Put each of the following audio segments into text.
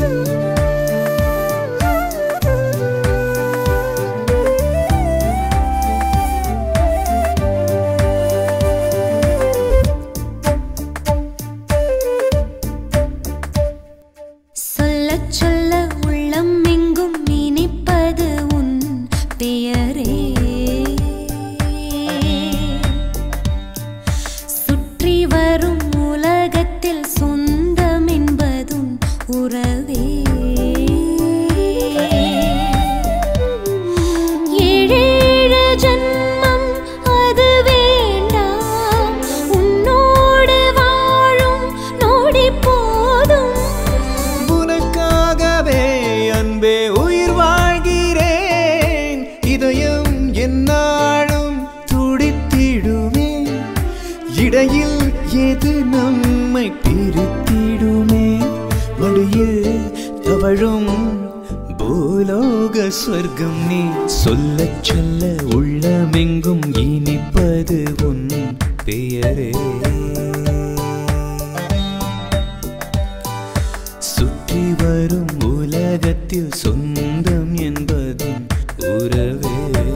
இடையில் எது நம்மை பிரித்திடுமே மடியில் தவழும் பூலோக ஸ்வர்க்கம் நீ சொல்ல சொல்ல உள்ளமெங்கும் இனிப்பது உன் பெயரே சுற்றி வரும் உலகத்தில் சொந்தம் என்பதும் உறவே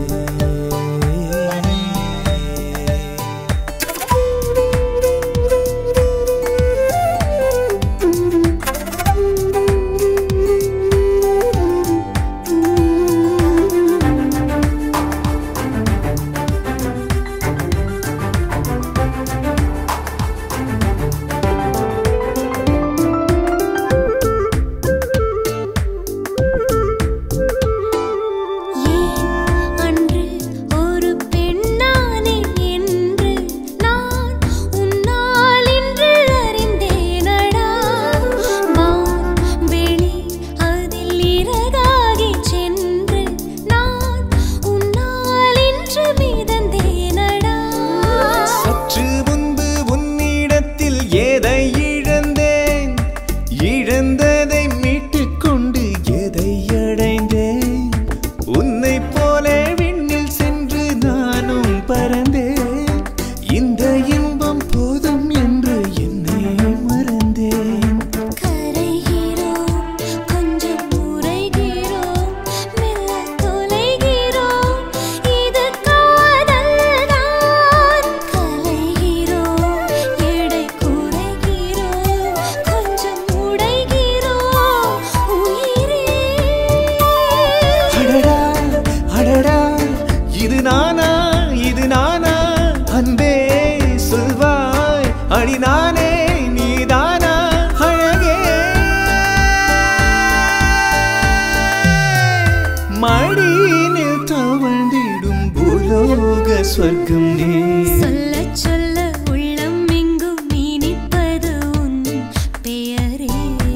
இழந்ததை மீட்டுக் கொண்டு எதை அடைந்தேன் உன்னை போலே விண்ணில் சென்று நானும் பறந்தேன் இந்த இன்பம் போதும் என்று என்னை மறந்தேன் கரைகிறோம் கொஞ்சம் உரைகிறோம் மெல்ல தொலைகிறோம் இது காதல் தான் கலைகிறோம் எடை குறைகிறோம் கொஞ்சம் இது நானா அன்பே சொல்வாய் அடி நானே நீதானா அழகே மடியினில் தவழ்ந்திடும் பூலோக ஸ்வர்க்கம் நீ சொல்ல சொல்ல உள்ளம் எங்கும் இனிப்பது உன் பெயரே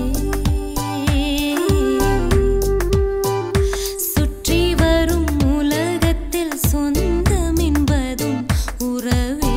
சுற்றி வரும் உலகத்தில் சொந்தம் என்பதும் உறவே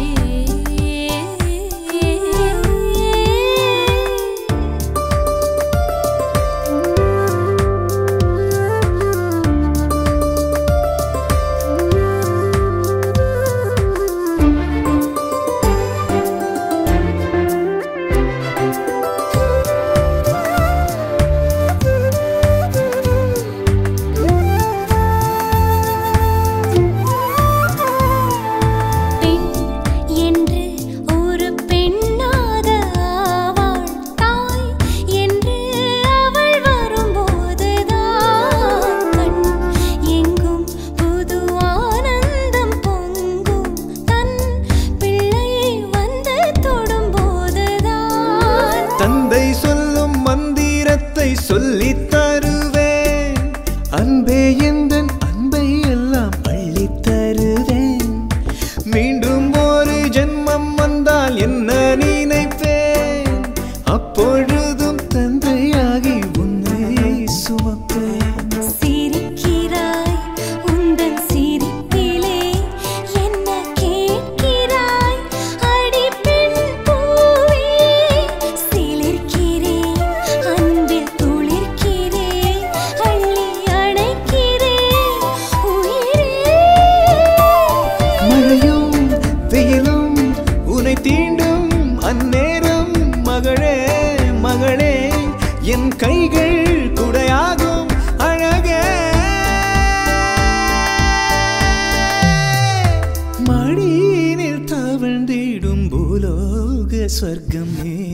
தந்தை சொல்லும் மந்திரத்தை சொல்லித் தருவேன் அன்பே எந்தன் அன்பை எல்லாம் அள்ளித் தருவேன் மீண்டும் ஒரு ஜென்மம் வந்தால் என்ன நினைப்பேன் அப்பொழுதும் தந்தையாகி உன்னை சுமப்பேன் சிரிக்கிறாய் உந்தன் சிரிப்பிலே என்ன கேட்கிறாய் அடி பெண் பூவே சிலிர்க்கிறேன் அன்பில் துளிர்க்கிறேன் அள்ளி அணைக்கிறேன் உயிரே மழையும் வெயிலும் உன்னை தீண்டும் அந்நேரம் மகளே மகளே என் கைகள் சொர்க்கமே